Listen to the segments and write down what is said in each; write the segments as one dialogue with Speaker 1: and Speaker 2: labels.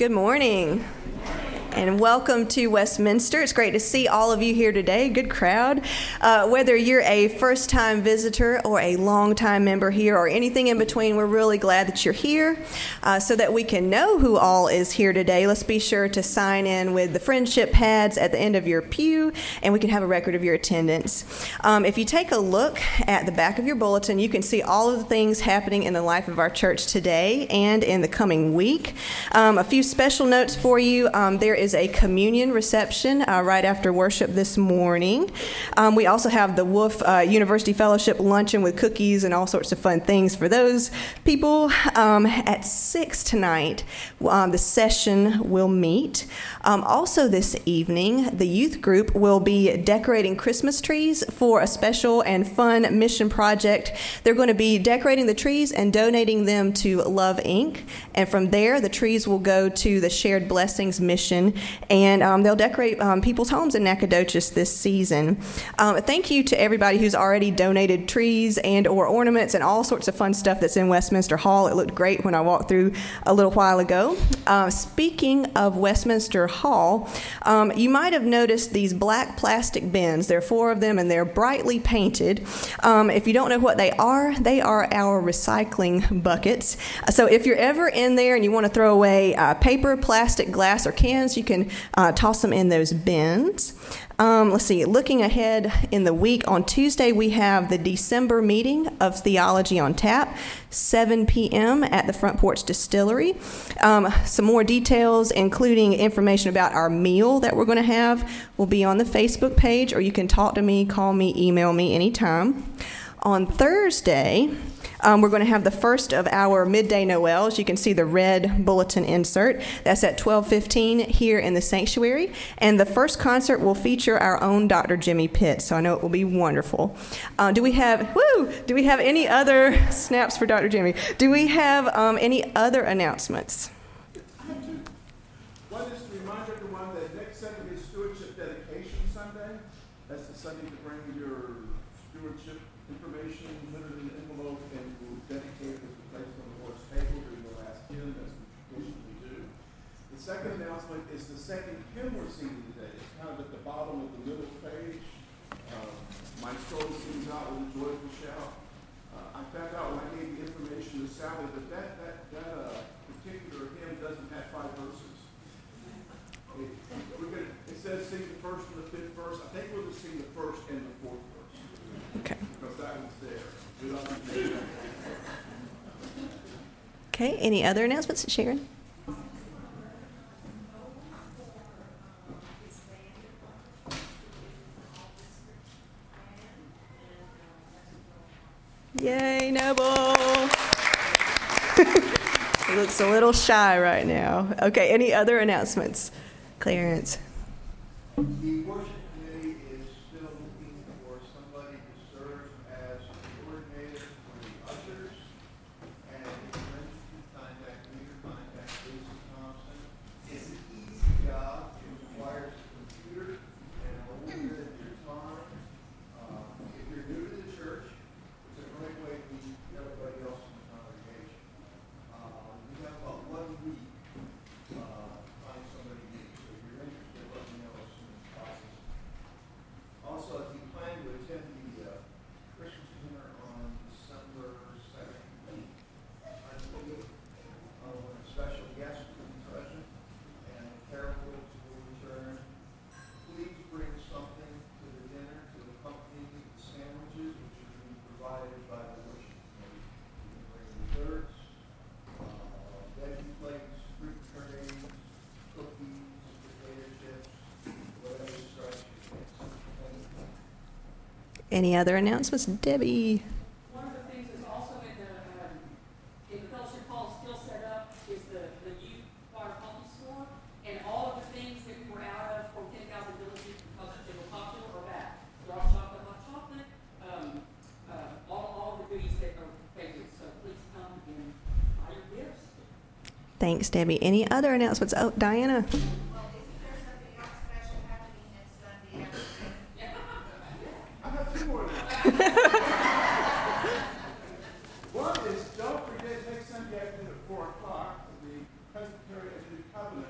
Speaker 1: Good morning. And welcome to Westminster. It's great to see all of you here today. Good crowd. Whether you're a first-time visitor or a long-time member here or anything in between, we're really glad that you're here. So that we can know who all is here today, let's be sure to sign in with the friendship pads at the end of your pew, and we can have a record of your attendance. If you take a look at the back of your bulletin, you can see all of the things happening in the life of our church today and in the coming week. A few special notes for you. There is a communion reception right after worship this morning. We also have the Wolf University Fellowship luncheon with cookies and all sorts of fun things for those people. At 6 tonight, the session will meet. Also this evening, the youth group will be decorating Christmas trees for a special and fun mission project. They're going to be decorating the trees and donating them to Love Inc. And from there, the trees will go to the Shared Blessings mission, and they'll decorate people's homes in Nacogdoches this season. Thank you to everybody who's already donated trees and or ornaments and all sorts of fun stuff that's in Westminster Hall. It looked great when I walked through a little while ago. Speaking of Westminster Hall, you might have noticed these black plastic bins. There are 4 of them, and they're brightly painted. If you don't know what they are our recycling buckets. So if you're ever in there and you want to throw away paper, plastic, glass, or cans, you can toss them in those bins. Let's see, looking ahead in the week, on Tuesday we have the December meeting of Theology on Tap, 7 p.m. at the Front Porch Distillery. Some more details, including information about our meal that we're going to have, will be on the Facebook page, or you can talk to me, call me, email me anytime. On Thursday, we're going to have the first of our midday Noels. You can see the red bulletin insert. That's at 12:15 here in the sanctuary. And the first concert will feature our own Dr. Jimmy Pitt, so I know it will be wonderful. Do we have any other snaps for Dr. Jimmy? Do we have any other announcements?
Speaker 2: One is to remind everyone that next Sunday is Stewardship Dedication Sunday. That's the Sunday to bring your stewardship information, put it in an envelope, and we'll dedicate it to be placed on the Lord's table during the last hymn, as we traditionally do. The second announcement is the second hymn we're singing today. It's kind of at the bottom of the middle page. My soul sings out with a joyful shout. I found out when I gave the information to Sally that particular hymn doesn't have 5 verses. It says sing the first and the 5th verse. I think we'll just sing the first and the 4th verse.
Speaker 1: Okay.
Speaker 2: Because that one's there.
Speaker 1: Okay, any other announcements, Sharon? Yay, Noble! He looks a little shy right now. Okay, any other announcements? Clarence.
Speaker 3: The worship committee is still looking for somebody to serve as coordinator for the ushers, and if you're interested, contact me or contact Lisa Thompson. It's an easy job. It requires a computer and a little bit of your time. If you're new to the church, it's a great way to meet everybody else in the congregation. We have about 1 week to find somebody new. So if you're interested, let me know as soon as possible. Also, if you plan to attend the Christmas dinner on December 17th, I believe, when a special guest will be present and the carolers will return, please bring something to the dinner to accompany the sandwiches, which are being provided by the worship committee. You can bring desserts, veggie plates, fruit trays, cookies, potato chips, whatever strikes your fancy.
Speaker 1: Any other announcements? Debbie.
Speaker 4: One of the things that's also in the fellowship hall still set up is the youth water pumpkin store, and all of the things that we were out of from 10,000 villages because they were popular are back. Dark chocolate, hot chocolate, all of the goodies that are favorites. So please come and buy your gifts.
Speaker 1: Thanks, Debbie. Any other announcements? Oh, Diana.
Speaker 5: Well, isn't there something else special happening next Sunday afternoon?
Speaker 2: I have 2 more now. One is, don't forget, next Sunday afternoon at 4 o'clock, the Presbyterian New Covenant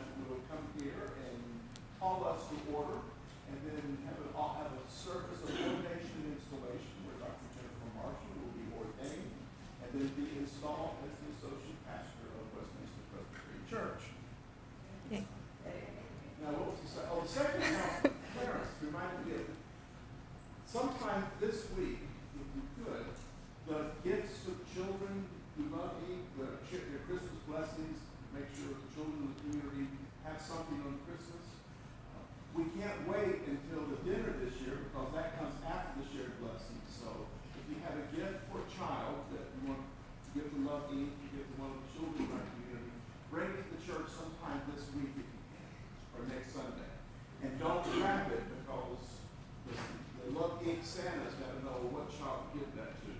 Speaker 2: sometime this week, if you could, the gifts of children who love to eat, their Christmas blessings, make sure the children in the community have something on Christmas. We can't wait until the dinner this year because that comes after the shared blessing. So if you have a gift for a child that you want to give to love to eat, you give to one of the children in our community, bring it to the church sometime this week if you can, or next Sunday. And don't wrap it because the love to eat Santa's got to know what child to give that to.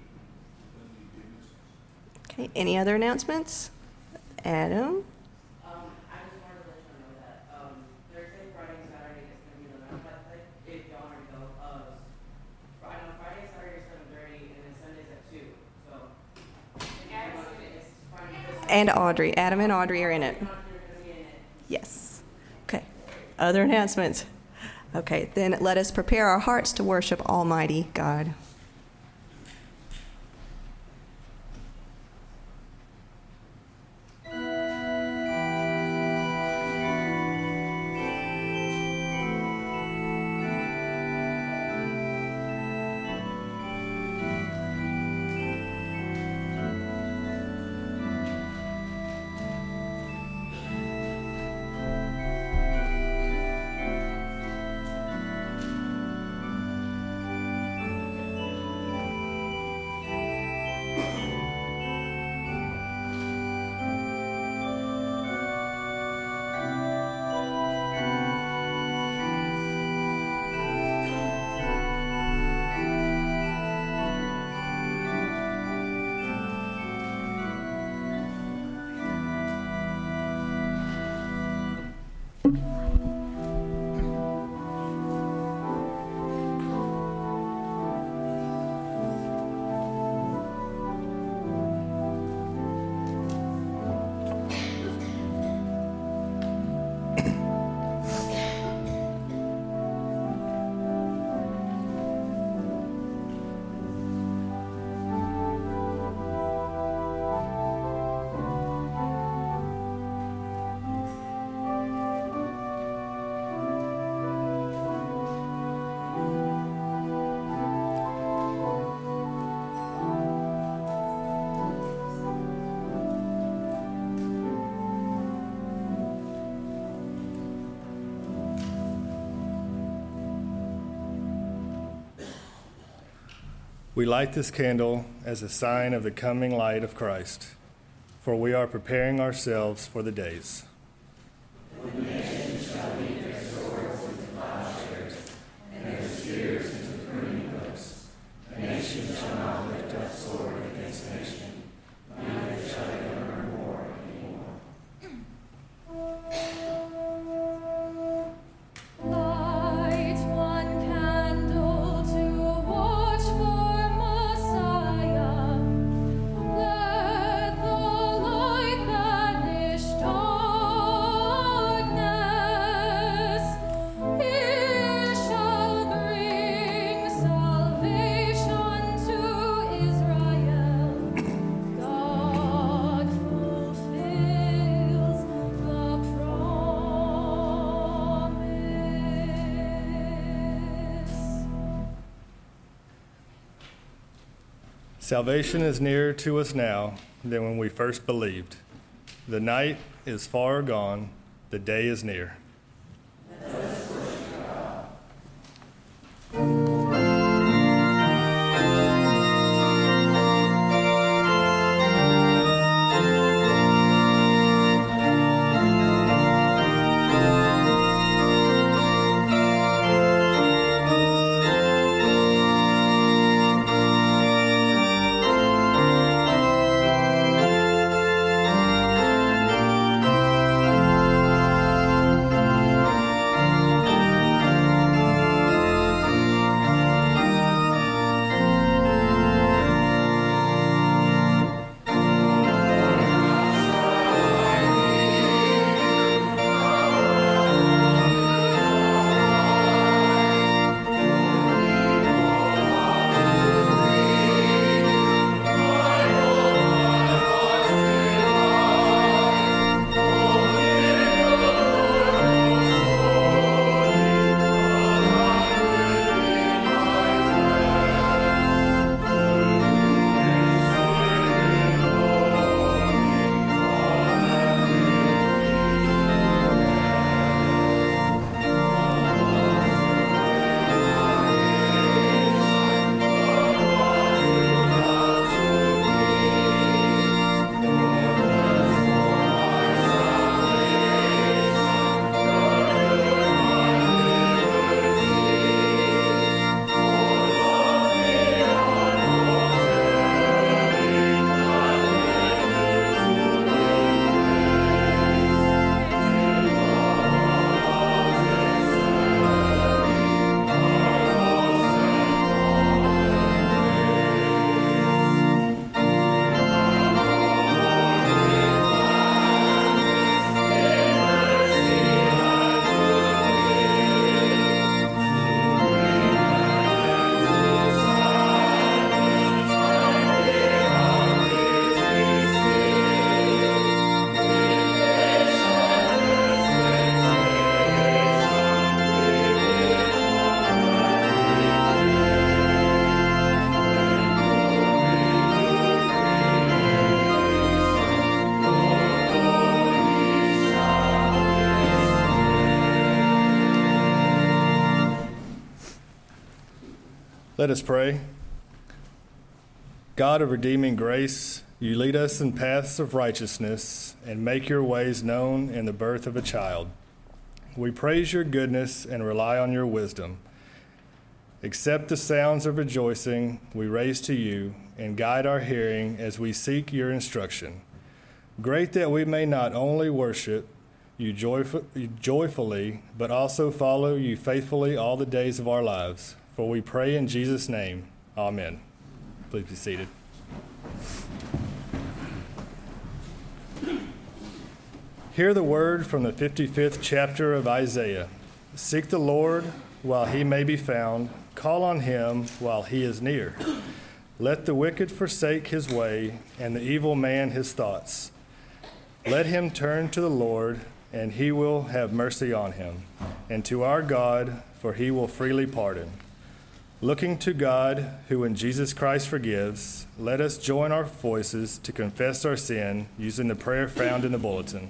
Speaker 1: Okay, any other announcements? Adam?
Speaker 6: I just wanted to let you know that Thursday, Friday, Saturday is going to be the Mount Thing. If y'all already know, I know Friday, Saturday is 7:30, and then Sundays at 2. So, it's Friday.
Speaker 1: And Audrey. Adam and Audrey are in it.
Speaker 6: You're going to be in it.
Speaker 1: Yes. Okay. Other announcements? Okay, then let us prepare our hearts to worship Almighty God.
Speaker 7: We light this candle as a sign of the coming light of Christ, for we are preparing ourselves for the days. The nations shall lead their swords into plowshares, and their spears into pruning hooks. A nation shall not lift up sword against nation, neither shall they learn war anymore.
Speaker 8: Light one candle to watch for Messiah. Let the light banish darkness. He shall bring salvation to Israel. God fulfills the promise.
Speaker 7: Salvation is nearer to us now than when we first believed. The night is far gone, the day is near.
Speaker 8: Let
Speaker 7: Let us pray. God of redeeming grace, you lead us in paths of righteousness and make your ways known in the birth of a child. We praise your goodness and rely on your wisdom. Accept the sounds of rejoicing we raise to you and guide our hearing as we seek your instruction. Great that we may not only worship you joyfully, but also follow you faithfully all the days of our lives. For we pray in Jesus' name. Amen. Please be seated. Hear the word from the 55th chapter of Isaiah. Seek the Lord while he may be found. Call on him while he is near. Let the wicked forsake his way, and the evil man his thoughts. Let him turn to the Lord, and he will have mercy on him, and to our God, for he will freely pardon. Looking to God, who in Jesus Christ forgives, let us join our voices to confess our sin using the prayer found in the bulletin.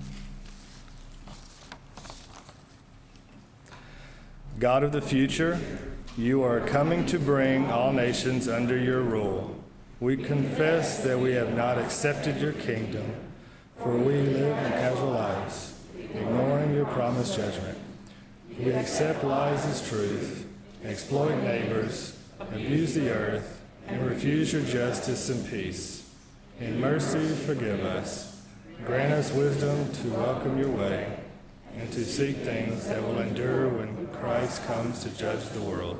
Speaker 7: God of the future, you are coming to bring all nations under your rule. We confess that we have not accepted your kingdom, for we live in casual lives, ignoring your promised judgment. We accept lies as truth, exploit neighbors, abuse the earth, and refuse your justice and peace. In mercy, forgive us. Grant us wisdom to welcome your way and to seek things that will endure when Christ comes to judge the world.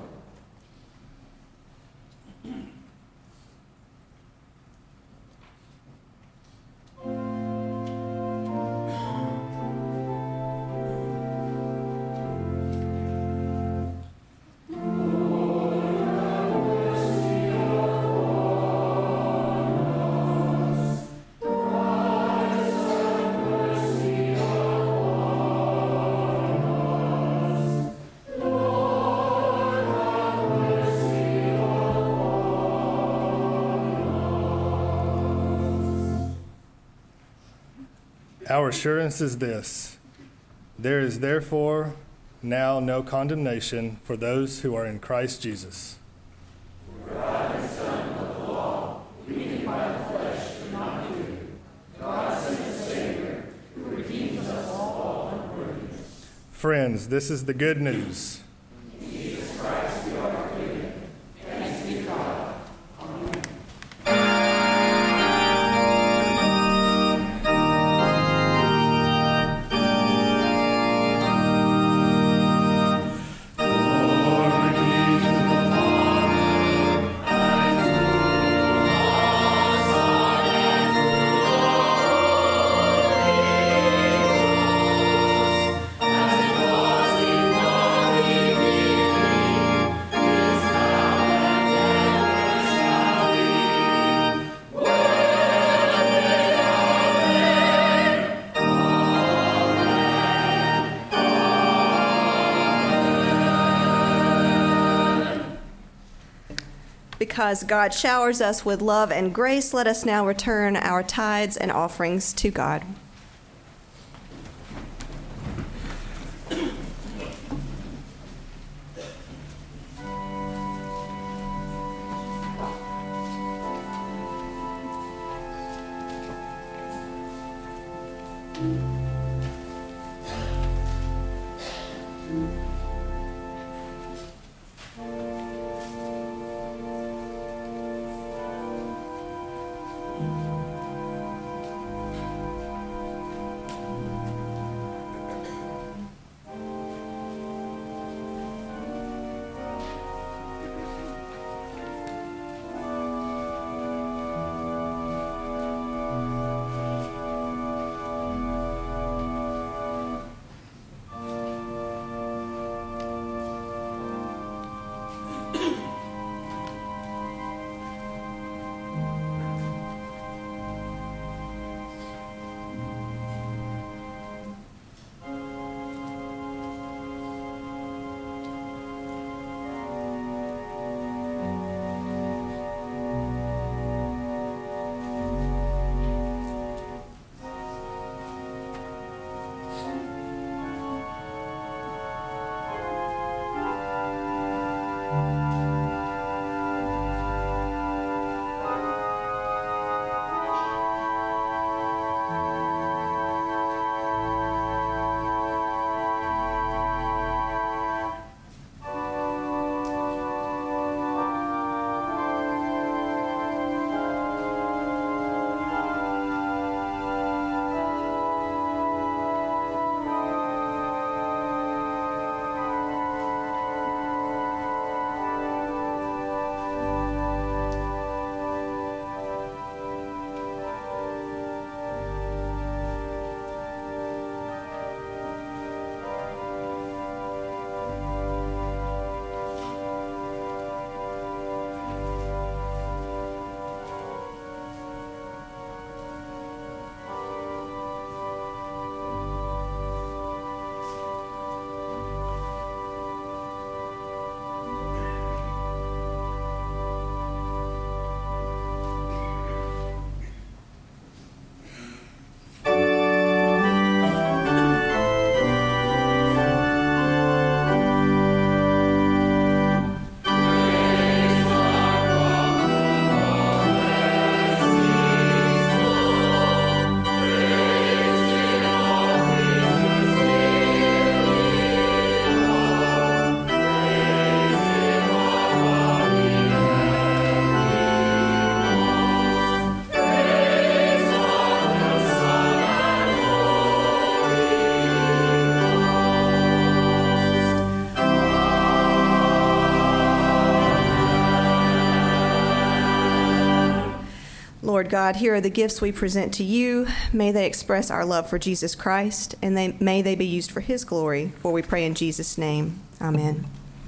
Speaker 7: Our assurance is this: there is therefore now no condemnation for those who are in Christ Jesus. God is Son of the law, weakened by the flesh, but not you. God sent a Savior who redeems us all unworthiness. Friends, this is the good news. In Jesus Christ we are forgiven. Thanks be to God. Amen.
Speaker 1: Because God showers us with love and grace, let us now return our tithes and offerings to God. Lord God, here are the gifts we present to you. May they express our love for Jesus Christ, and may they be used for his glory, for we pray in Jesus' name. Amen.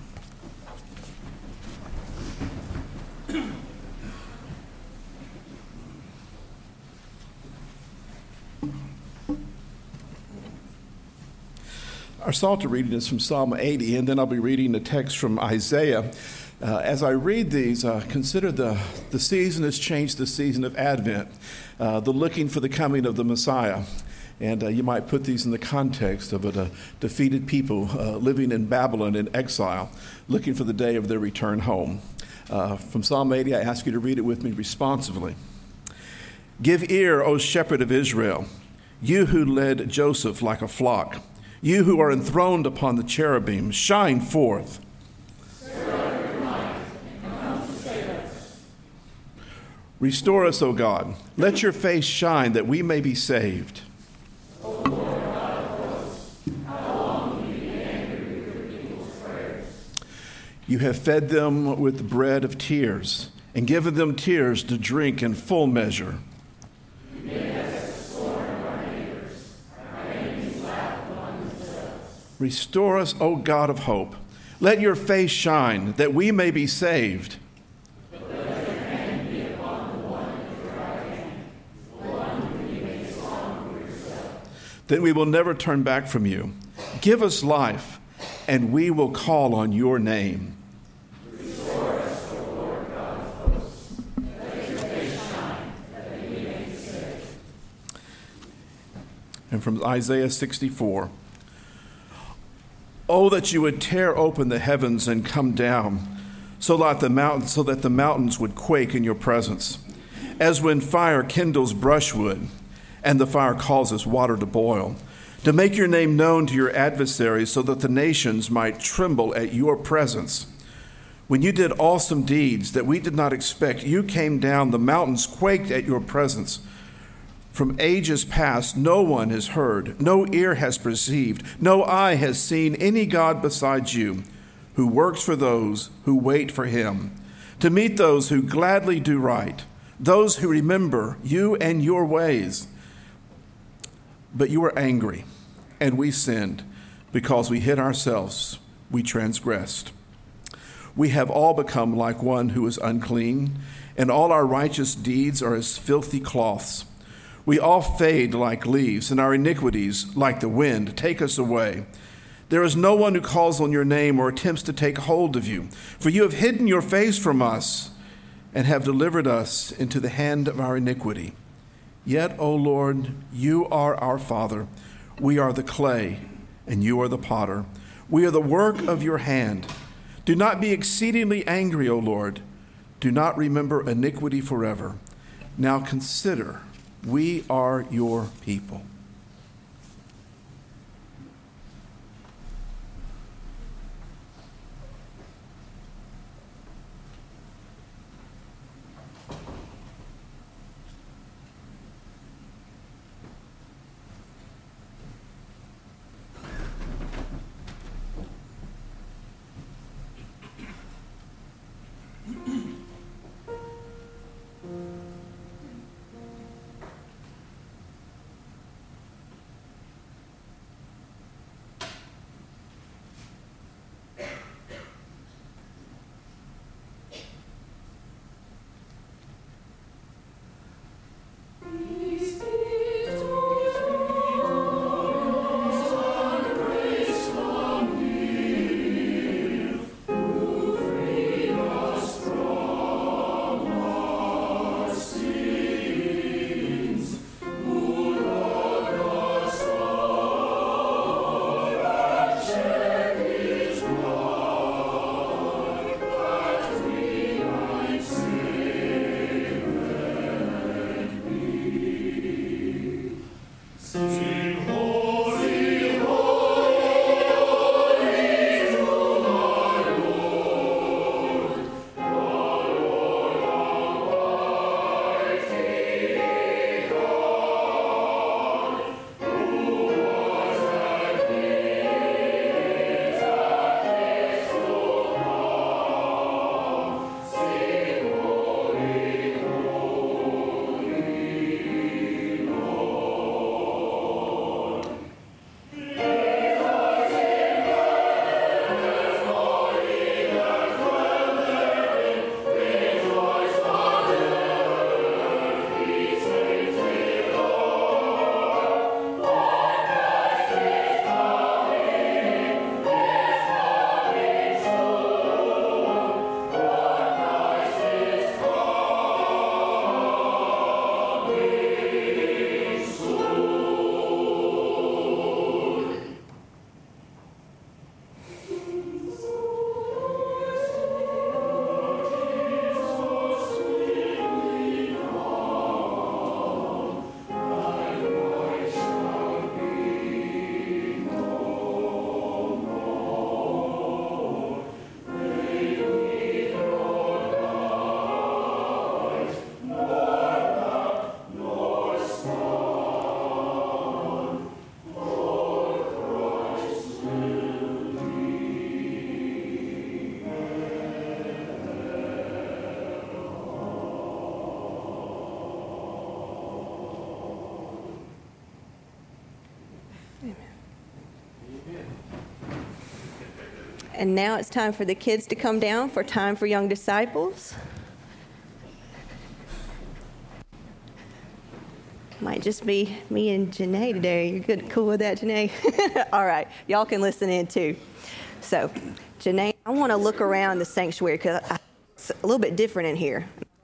Speaker 2: Our Psalter reading is from Psalm 80, and then I'll be reading the text from Isaiah. As I read these, consider the season has changed, the season of Advent, the looking for the coming of the Messiah. And you might put these in the context of a defeated people living in Babylon in exile, looking for the day of their return home. From Psalm 80, I ask you to read it with me responsively. Give ear, O shepherd of Israel, you who led Joseph like a flock, you who are enthroned upon the cherubim, shine forth. Restore us, O God. Let your face shine that we may be saved. O Lord God of hosts, how long will you be angry with your people's prayers? You have fed them with the bread of tears and given them tears to drink in full measure. You made us the scorn of our neighbors. Our enemies laugh among themselves. Restore us, O God of hope. Let your face shine that we may be saved. Then we will never turn back from you. Give us life, and we will call on your name. Restore us, O Lord God of hosts. Let your face shine, that we may be saved. And from Isaiah 64. Oh, that you would tear open the heavens and come down, so that the mountains would quake in your presence, as when fire kindles brushwood, and the fire causes water to boil, to make your name known to your adversaries so that the nations might tremble at your presence. When you did awesome deeds that we did not expect, you came down, the mountains quaked at your presence. From ages past, no one has heard, no ear has perceived, no eye has seen any God besides you, who works for those who wait for him, to meet those who gladly do right, those who remember you and your ways. But you were angry, and we sinned, because we hid ourselves, we transgressed. We have all become like one who is unclean, and all our righteous deeds are as filthy cloths. We all fade like leaves, and our iniquities, like the wind, take us away. There is no one who calls on your name or attempts to take hold of you, for you have hidden your face from us and have delivered us into the hand of our iniquity. Yet, O Lord, you are our Father. We are the clay, and you are the potter. We are the work of your hand. Do not be exceedingly angry, O Lord. Do not remember iniquity forever. Now consider, we are your people.
Speaker 1: And now it's time for the kids to come down for Time for Young Disciples. Might just be me and Janae today. You're good, cool with that, Janae? All right, y'all can listen in too. So, Janae, I want to look around the sanctuary because it's a little bit different in here.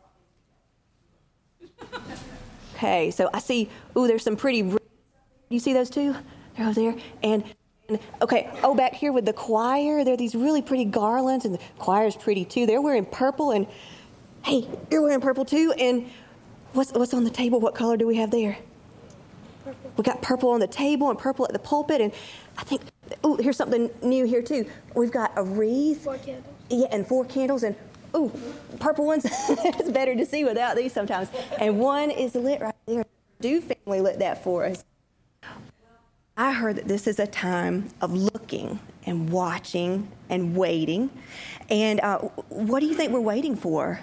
Speaker 1: Okay, so I see, there's some pretty, you see those two? They're over there. And okay, back here with the choir, there are these really pretty garlands, and the choir's pretty too. They're wearing purple, and hey, you're wearing purple too, and what's on the table? What color do we have there? Purple. We got purple on the table and purple at the pulpit, and I think, here's something new here too. We've got a wreath.
Speaker 8: 4 candles.
Speaker 1: Yeah, and 4 candles, and purple ones. It's better to see without these sometimes. And one is lit right there. Dew family lit that for us. I heard that this is a time of looking and watching and waiting. And what do you think we're waiting for?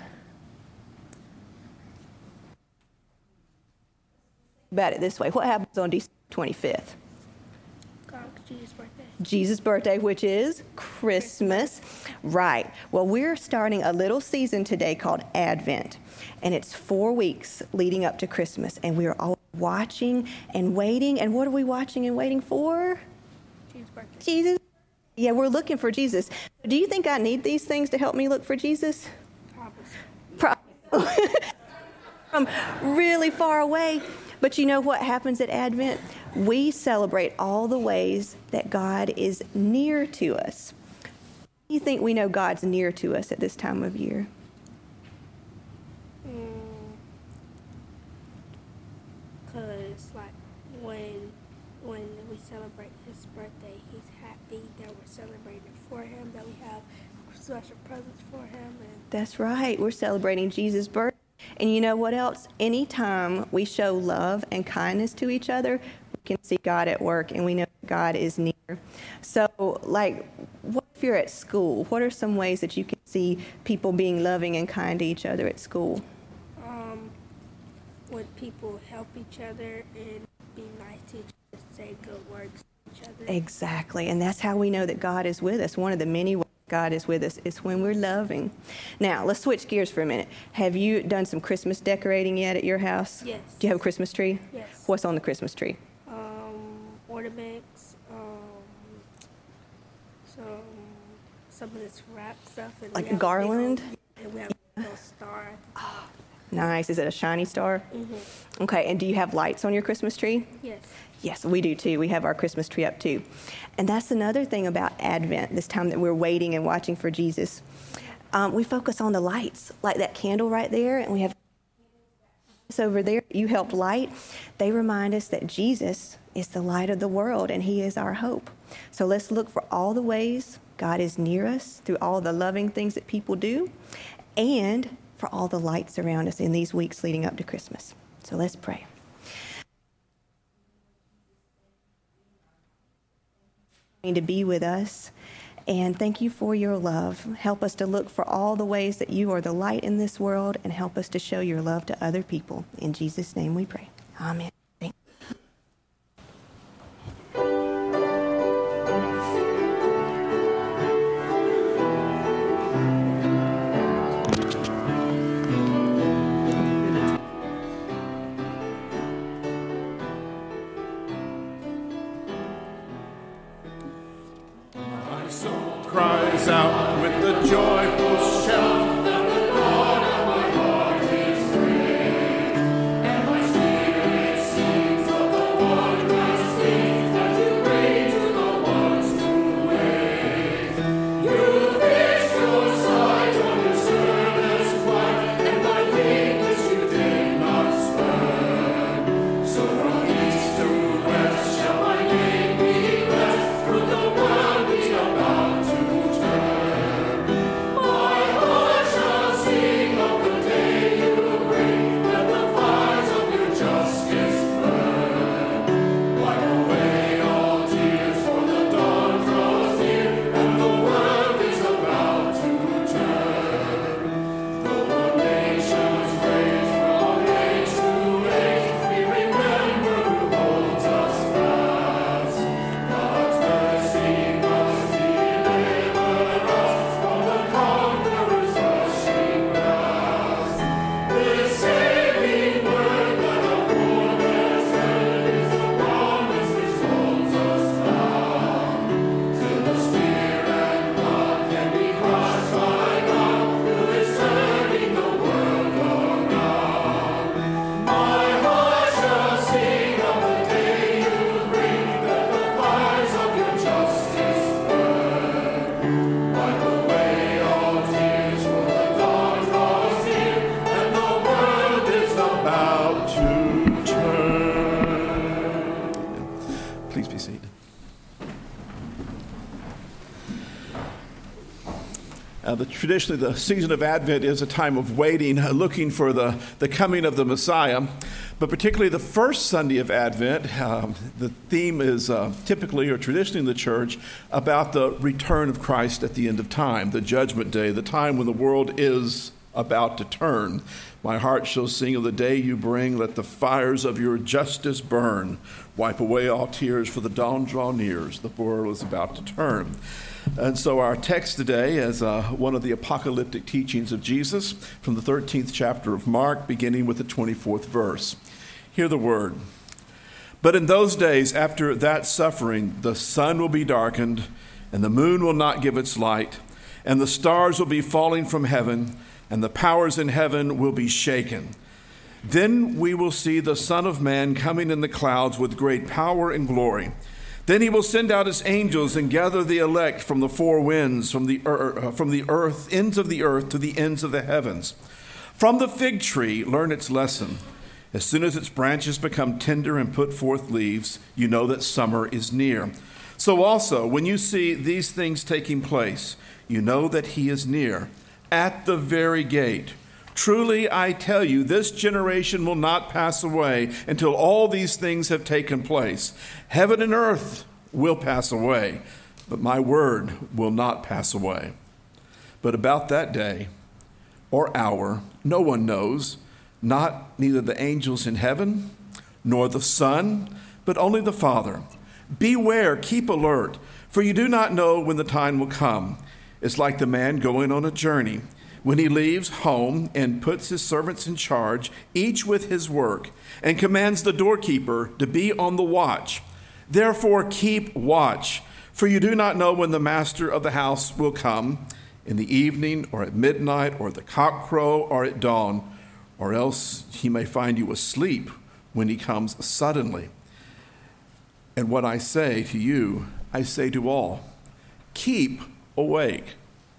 Speaker 1: About it this way. What happens on December 25th?
Speaker 8: Jesus' birthday.
Speaker 1: Jesus' birthday, which is Christmas. Right. Well, we're starting a little season today called Advent. And it's 4 weeks leading up to Christmas. And we're all watching and waiting. And what are we watching and waiting for?
Speaker 8: Jesus' birthday.
Speaker 1: Jesus. Yeah, we're looking for Jesus. Do you think I need these things to help me look for Jesus? Probably. From really far away. But you know what happens at Advent? We celebrate all the ways that God is near to us. Do you think we know God's near to us at this time of year?
Speaker 8: Because, like, when we celebrate his birthday, he's happy that we're celebrating for him, that we have special presents for him. And
Speaker 1: That's right. We're celebrating Jesus' birthday. And you know what else? Anytime we show love and kindness to each other, we can see God at work, and we know God is near. So, like, what if you're at school? What are some ways that you can see people being loving and kind to each other at school?
Speaker 8: when people help each other and be nice to each other, say good words to each other.
Speaker 1: Exactly. And that's how we know that God is with us. One of the many ways God is with us is when we're loving. Now, let's switch gears for a minute. Have you done some Christmas decorating yet at your house?
Speaker 8: Yes.
Speaker 1: Do you have a Christmas tree?
Speaker 8: Yes.
Speaker 1: What's on the Christmas tree?
Speaker 8: Ornaments, some of this wrap stuff. And
Speaker 1: Like
Speaker 8: we have
Speaker 1: garland?
Speaker 8: And we have a little star at the top.
Speaker 1: Nice. Is it a shiny star?
Speaker 8: Mm-hmm.
Speaker 1: Okay. And do you have lights on your Christmas tree?
Speaker 8: Yes.
Speaker 1: Yes, we do too. We have our Christmas tree up too. And that's another thing about Advent, this time that we're waiting and watching for Jesus. We focus on the lights, like that candle right there, and we have this over there you helped light. They remind us that Jesus is the light of the world and he is our hope. So let's look for all the ways God is near us through all the loving things that people do and for all the lights around us in these weeks leading up to Christmas. So let's pray. To be with us, and thank you for your love. Help us to look for all the ways that you are the light in this world, and help us to show your love to other people. In Jesus' name we pray. Amen. Thank you.
Speaker 2: Cries out with the joyful shout that the God of my heart is great, and my spirit Traditionally, the season of Advent is a time of waiting, looking for the coming of the Messiah. But particularly the first Sunday of Advent, the theme is typically or traditionally in the church about the return of Christ at the end of time, the judgment day, the time when the world is about to turn. My heart shall sing of the day you bring. Let the fires of your justice burn. Wipe away all tears, for the dawn draw near. The world is about to turn. And so our text today is one of the apocalyptic teachings of Jesus from the 13th chapter of Mark, beginning with the 24th verse. Hear the word. But in those days, after that suffering, the sun will be darkened, and the moon will not give its light, and the stars will be falling from heaven, and the powers in heaven will be shaken. Then we will see the Son of Man coming in the clouds with great power and glory. Then he will send out his angels and gather the elect from the four winds, from the earth, ends of the earth to the ends of the heavens. From the fig tree, learn its lesson. As soon as its branches become tender and put forth leaves, you know that summer is near. So also, when you see these things taking place, you know that he is near, at the very gate. Truly, I tell you, this generation will not pass away until all these things have taken place. Heaven and earth will pass away, but my word will not pass away. But about that day or hour, no one knows, neither the angels in heaven, nor the Son, but only the Father. Beware, keep alert, for you do not know when the time will come. It's like the man going on a journey, when he leaves home and puts his servants in charge, each with his work, and commands the doorkeeper to be on the watch. Therefore keep watch, for you do not know when the master of the house will come, in the evening, or at midnight, or at the cockcrow, or at dawn, or else he may find you asleep when he comes suddenly. And what I say to you, I say to all, keep awake.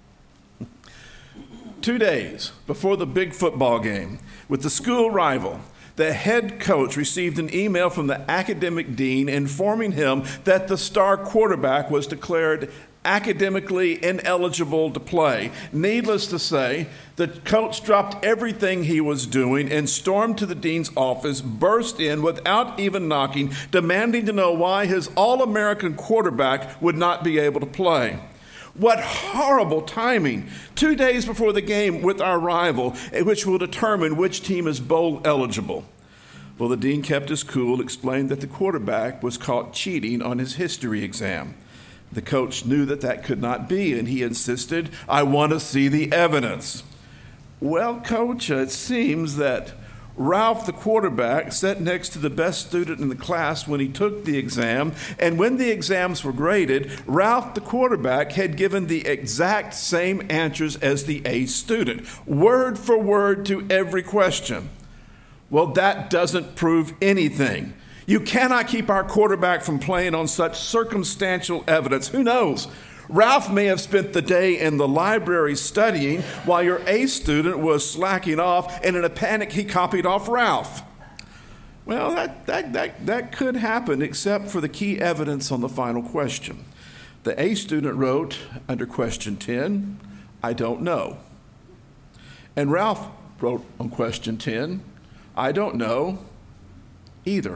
Speaker 2: 2 days before the big football game with the school rival, the head coach received an email from the academic dean informing him that the star quarterback was declared academically ineligible to play. Needless to say, the coach dropped everything he was doing and stormed to the dean's office, burst in without even knocking, demanding to know why his All-American quarterback would not be able to play. What horrible timing! 2 days before the game with our rival, which will determine which team is bowl eligible. Well, the dean kept his cool, explained that the quarterback was caught cheating on his history exam. The coach knew that could not be, and he insisted, I want to see the evidence. Well, coach, it seems that Ralph, the quarterback, sat next to the best student in the class when he took the exam, and when the exams were graded, Ralph, the quarterback, had given the exact same answers as the A student, word for word to every question. Well, that doesn't prove anything. You cannot keep our quarterback from playing on such circumstantial evidence. Who knows? Ralph may have spent the day in the library studying while your A student was slacking off, and in a panic he copied off Ralph. Well, that could happen, except for the key evidence on the final question. The A student wrote under question 10, I don't know. And Ralph wrote on question 10, I don't know either.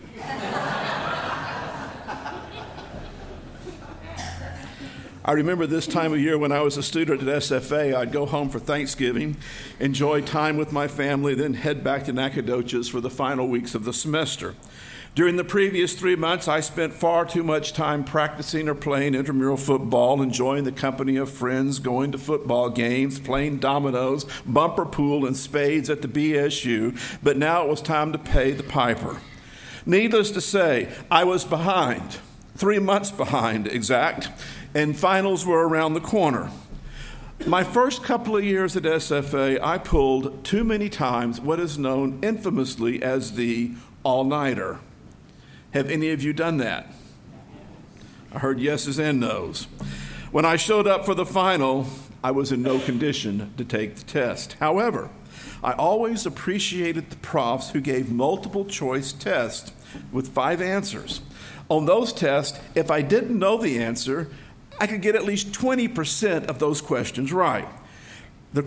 Speaker 2: I remember this time of year when I was a student at SFA, I'd go home for Thanksgiving, enjoy time with my family, then head back to Nacogdoches for the final weeks of the semester. During the previous 3 months, I spent far too much time practicing or playing intramural football, enjoying the company of friends, going to football games, playing dominoes, bumper pool, and spades at the BSU, but now it was time to pay the piper. Needless to say, I was behind, 3 months behind exact, and finals were around the corner. My first couple of years at SFA, I pulled too many times what is known infamously as the all-nighter. Have any of you done that? I heard yeses and nos. When I showed up for the final, I was in no condition to take the test. However, I always appreciated the profs who gave multiple choice tests with 5 answers. On those tests, if I didn't know the answer, I could get at least 20% of those questions right. The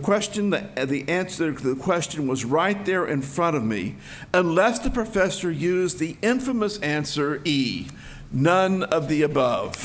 Speaker 2: answer to the question was right there in front of me, unless the professor used the infamous answer E, none of the above.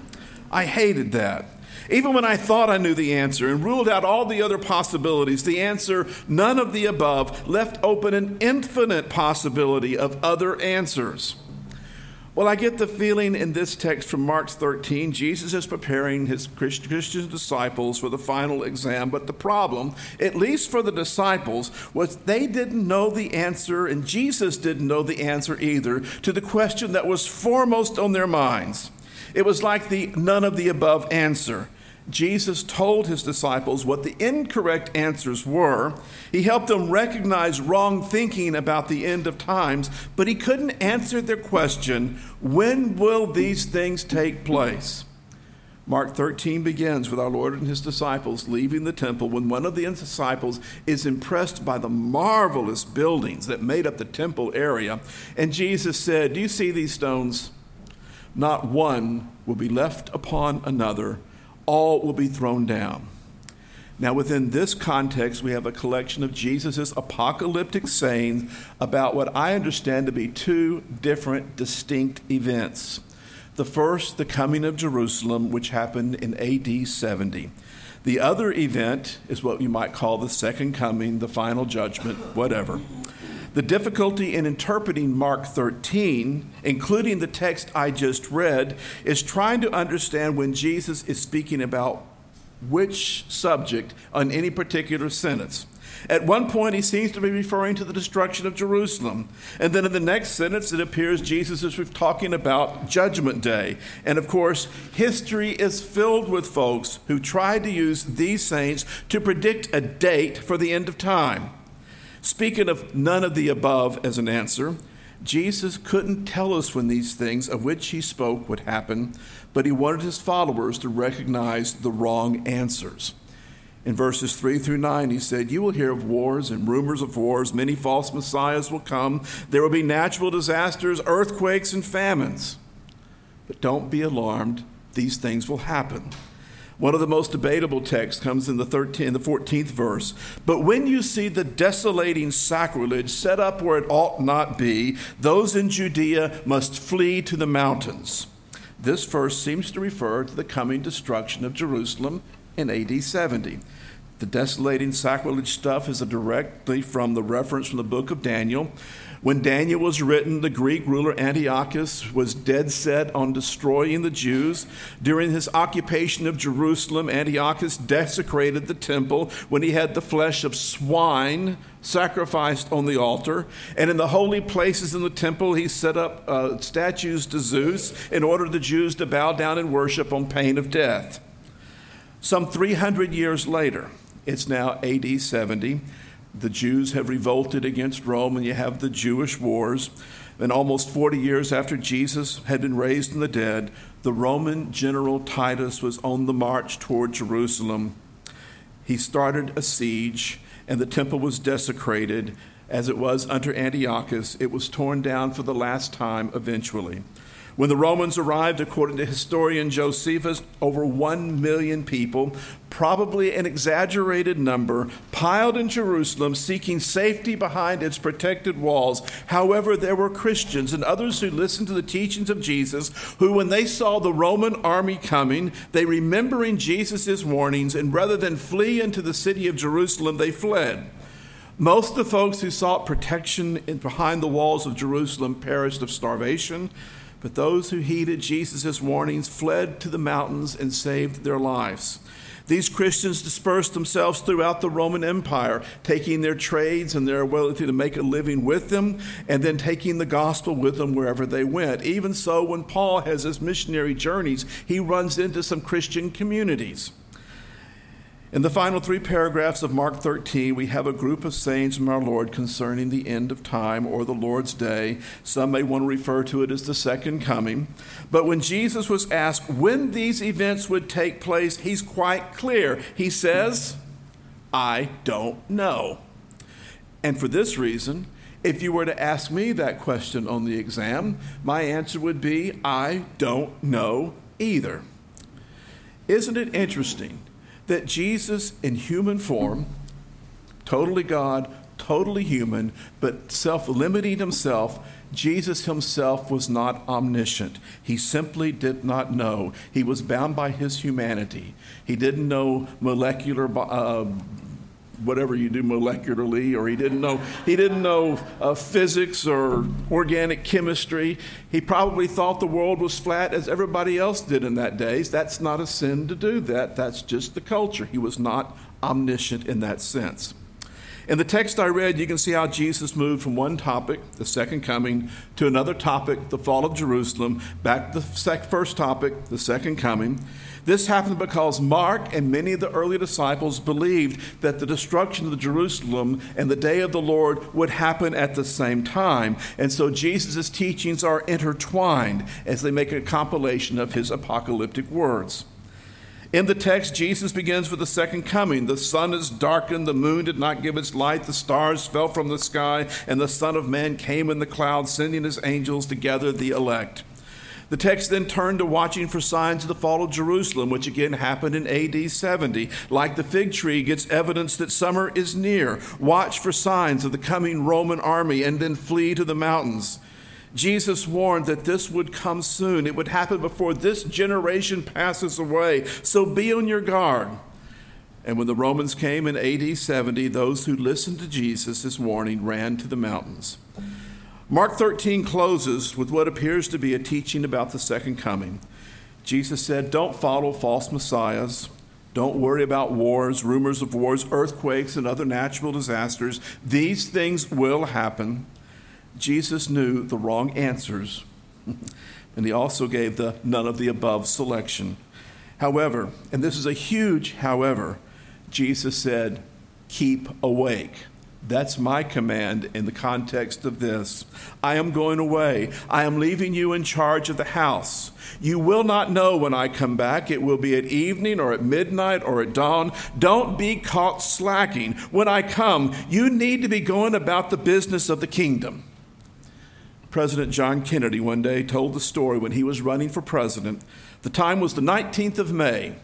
Speaker 2: I hated that. Even when I thought I knew the answer and ruled out all the other possibilities, the answer, none of the above, left open an infinite possibility of other answers. Well, I get the feeling in this text from Mark 13, Jesus is preparing his Christian disciples for the final exam. But the problem, at least for the disciples, was they didn't know the answer, and Jesus didn't know the answer either, to the question that was foremost on their minds. It was like the none of the above answer. Jesus told his disciples what the incorrect answers were. He helped them recognize wrong thinking about the end of times, but he couldn't answer their question, when will these things take place? Mark 13 begins with our Lord and his disciples leaving the temple when one of the disciples is impressed by the marvelous buildings that made up the temple area. And Jesus said, "Do you see these stones? Not one will be left upon another. All will be thrown down." Now, within this context, we have a collection of Jesus' apocalyptic sayings about what I understand to be two different, distinct events. The first, the coming of Jerusalem, which happened in AD 70. The other event is what you might call the second coming, the final judgment, whatever. The difficulty in interpreting Mark 13, including the text I just read, is trying to understand when Jesus is speaking about which subject on any particular sentence. At one point, he seems to be referring to the destruction of Jerusalem. And then in the next sentence, it appears Jesus is talking about Judgment Day. And of course, history is filled with folks who tried to use these sayings to predict a date for the end of time. Speaking of none of the above as an answer, Jesus couldn't tell us when these things of which he spoke would happen, but he wanted his followers to recognize the wrong answers. In verses 3 through 9, he said, "You will hear of wars and rumors of wars. Many false messiahs will come. There will be natural disasters, earthquakes, and famines. But don't be alarmed. These things will happen." One of the most debatable texts comes in the 14th verse. "But when you see the desolating sacrilege set up where it ought not be, those in Judea must flee to the mountains." This verse seems to refer to the coming destruction of Jerusalem in AD 70. The desolating sacrilege stuff is directly from the reference from the book of Daniel. When Daniel was written, the Greek ruler Antiochus was dead set on destroying the Jews. During his occupation of Jerusalem, Antiochus desecrated the temple when he had the flesh of swine sacrificed on the altar. And in the holy places in the temple, he set up statues to Zeus in order for the Jews to bow down and worship on pain of death. Some 300 years later, it's now AD 70, the Jews have revolted against Rome, and you have the Jewish wars. And almost 40 years after Jesus had been raised from the dead, the Roman general Titus was on the march toward Jerusalem. He started a siege, and the temple was desecrated. As it was under Antiochus, it was torn down for the last time eventually. When the Romans arrived, according to historian Josephus, over 1 million people, probably an exaggerated number, piled in Jerusalem seeking safety behind its protected walls. However, there were Christians and others who listened to the teachings of Jesus, who, when they saw the Roman army coming, they remembering Jesus' warnings, and rather than flee into the city of Jerusalem, they fled. Most of the folks who sought protection behind the walls of Jerusalem perished of starvation. But those who heeded Jesus' warnings fled to the mountains and saved their lives. These Christians dispersed themselves throughout the Roman Empire, taking their trades and their ability to make a living with them, and then taking the gospel with them wherever they went. Even so, when Paul has his missionary journeys, he runs into some Christian communities. In the final 3 paragraphs of Mark 13, we have a group of sayings from our Lord concerning the end of time or the Lord's day. Some may want to refer to it as the second coming. But when Jesus was asked when these events would take place, he's quite clear. He says, "I don't know." And for this reason, if you were to ask me that question on the exam, my answer would be, I don't know either. Isn't it interesting that Jesus in human form, totally God, totally human, but self-limiting himself, Jesus himself was not omniscient. He simply did not know. He was bound by his humanity. He didn't know molecular, whatever you do molecularly, or he didn't know physics or organic chemistry. He probably thought the world was flat as everybody else did in that days. That's not a sin to do that. That's just the culture. He was not omniscient in that sense. In the text I read, you can see how Jesus moved from one topic, the second coming, to another topic, the fall of Jerusalem, back to the first topic, the second coming. This happened because Mark and many of the early disciples believed that the destruction of Jerusalem and the day of the Lord would happen at the same time. And so Jesus' teachings are intertwined as they make a compilation of his apocalyptic words. In the text, Jesus begins with the second coming. The sun is darkened, the moon did not give its light, the stars fell from the sky, and the Son of Man came in the clouds, sending his angels to gather the elect. The text then turned to watching for signs of the fall of Jerusalem, which again happened in AD 70. Like the fig tree gets evidence that summer is near. Watch for signs of the coming Roman army and then flee to the mountains. Jesus warned that this would come soon. It would happen before this generation passes away. So be on your guard. And when the Romans came in AD 70, those who listened to Jesus' warning ran to the mountains. Mark 13 closes with what appears to be a teaching about the second coming. Jesus said, don't follow false messiahs. Don't worry about wars, rumors of wars, earthquakes, and other natural disasters. These things will happen. Jesus knew the wrong answers, and he also gave the none of the above selection. However, and this is a huge however, Jesus said, keep awake. That's my command in the context of this. I am going away. I am leaving you in charge of the house. You will not know when I come back. It will be at evening or at midnight or at dawn. Don't be caught slacking. When I come, you need to be going about the business of the kingdom. President John Kennedy one day told the story when he was running for president. The time was the 19th of May,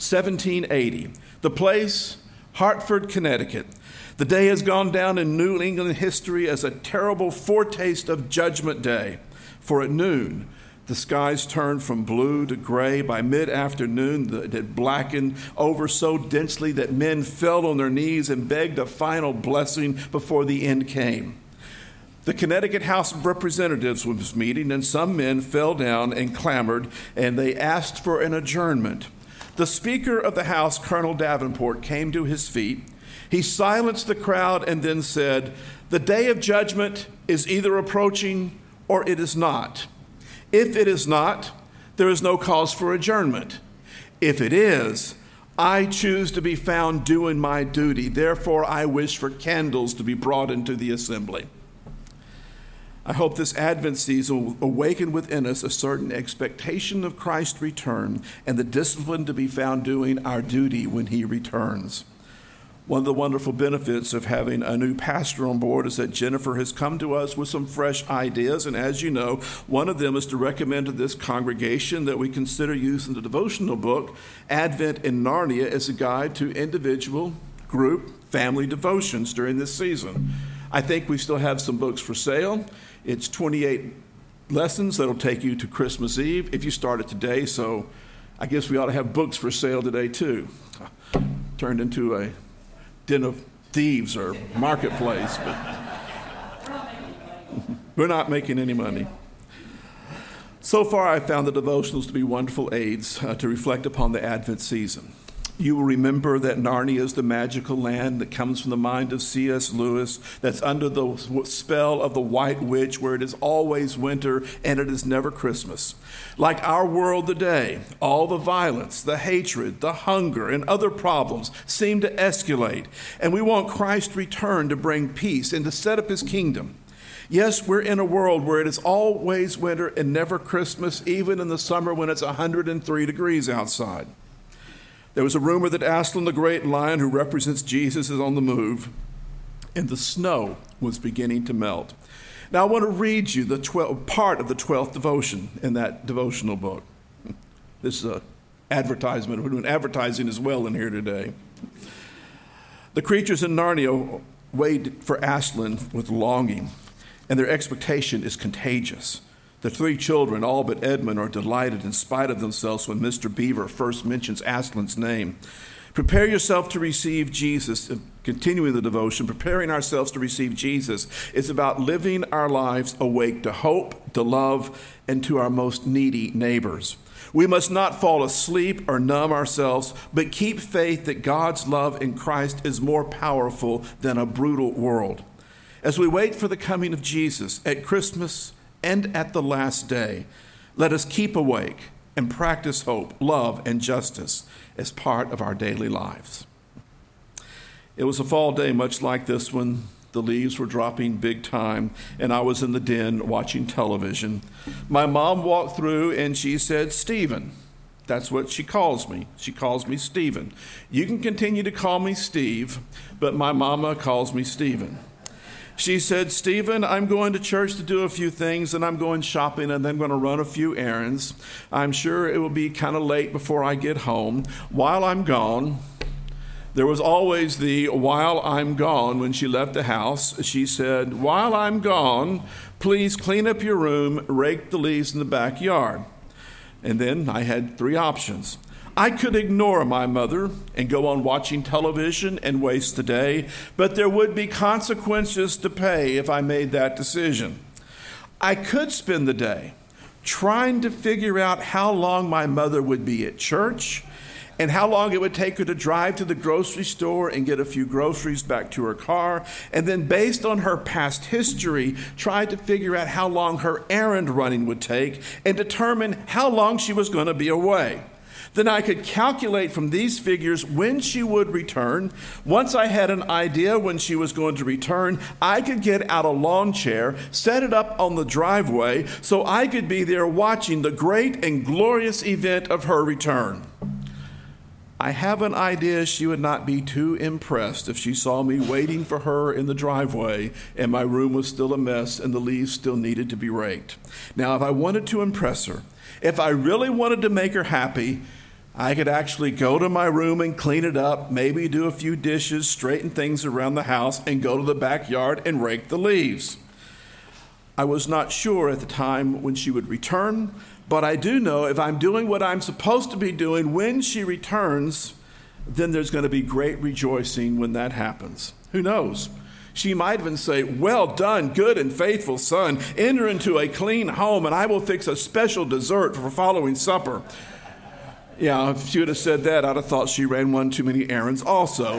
Speaker 2: 1780. The place, Hartford, Connecticut. The day has gone down in New England history as a terrible foretaste of Judgment Day. For at noon, the skies turned from blue to gray. By mid-afternoon, it had blackened over so densely that men fell on their knees and begged a final blessing before the end came. The Connecticut House of Representatives was meeting, and some men fell down and clamored, and they asked for an adjournment. The Speaker of the House, Colonel Davenport, came to his feet. He silenced the crowd and then said, the day of judgment is either approaching or it is not. If it is not, there is no cause for adjournment. If it is, I choose to be found doing my duty. Therefore, I wish for candles to be brought into the assembly. I hope this Advent season will awaken within us a certain expectation of Christ's return and the discipline to be found doing our duty when he returns. One of the wonderful benefits of having a new pastor on board is that Jennifer has come to us with some fresh ideas, and as you know, one of them is to recommend to this congregation that we consider using the devotional book, Advent in Narnia, as a guide to individual, group, family devotions during this season. I think we still have some books for sale. It's 28 lessons that'll take you to Christmas Eve if you start it today, so I guess we ought to have books for sale today too. Turned into a den of thieves or marketplace, but we're not making any money. So far, I've found the devotionals to be wonderful aids to reflect upon the Advent season. You will remember that Narnia is the magical land that comes from the mind of C.S. Lewis, that's under the spell of the White Witch, where it is always winter and it is never Christmas. Like our world today, all the violence, the hatred, the hunger, and other problems seem to escalate, and we want Christ's return to bring peace and to set up his kingdom. Yes, we're in a world where it is always winter and never Christmas, even in the summer when it's 103 degrees outside. There was a rumor that Aslan, the great lion who represents Jesus, is on the move, and the snow was beginning to melt. Now, I want to read you part of the 12th devotion in that devotional book. This is a advertisement. We're doing advertising as well in here today. The creatures in Narnia wait for Aslan with longing, and their expectation is contagious. The three children, all but Edmund, are delighted in spite of themselves when Mr. Beaver first mentions Aslan's name. Prepare yourself to receive Jesus. Continuing the devotion, preparing ourselves to receive Jesus is about living our lives awake to hope, to love, and to our most needy neighbors. We must not fall asleep or numb ourselves, but keep faith that God's love in Christ is more powerful than a brutal world. As we wait for the coming of Jesus at Christmas and at the last day, let us keep awake and practice hope, love, and justice as part of our daily lives. It was a fall day much like this one. The leaves were dropping big time, and I was in the den watching television. My mom walked through, and she said, "Stephen." That's what she calls me. She calls me Stephen. You can continue to call me Steve, but my mama calls me Stephen. She said, "Stephen, I'm going to church to do a few things, and I'm going shopping, and then going to run a few errands. I'm sure it will be kind of late before I get home. While I'm gone," there was always the "while I'm gone" when she left the house. She said, "While I'm gone, please clean up your room, rake the leaves in the backyard." And then I had three options. I could ignore my mother and go on watching television and waste the day, but there would be consequences to pay if I made that decision. I could spend the day trying to figure out how long my mother would be at church and how long it would take her to drive to the grocery store and get a few groceries back to her car, and then based on her past history, try to figure out how long her errand running would take and determine how long she was going to be away. Then I could calculate from these figures when she would return. Once I had an idea when she was going to return, I could get out a lawn chair, set it up on the driveway, so I could be there watching the great and glorious event of her return. I have an idea she would not be too impressed if she saw me waiting for her in the driveway and my room was still a mess and the leaves still needed to be raked. Now, if I wanted to impress her, if I really wanted to make her happy, I could actually go to my room and clean it up, maybe do a few dishes, straighten things around the house, and go to the backyard and rake the leaves. I was not sure at the time when she would return, but I do know if I'm doing what I'm supposed to be doing when she returns, then there's going to be great rejoicing when that happens. Who knows? She might even say, "Well done, good and faithful son. Enter into a clean home, and I will fix a special dessert for following supper." Yeah, if she would have said that, I'd have thought she ran one too many errands also.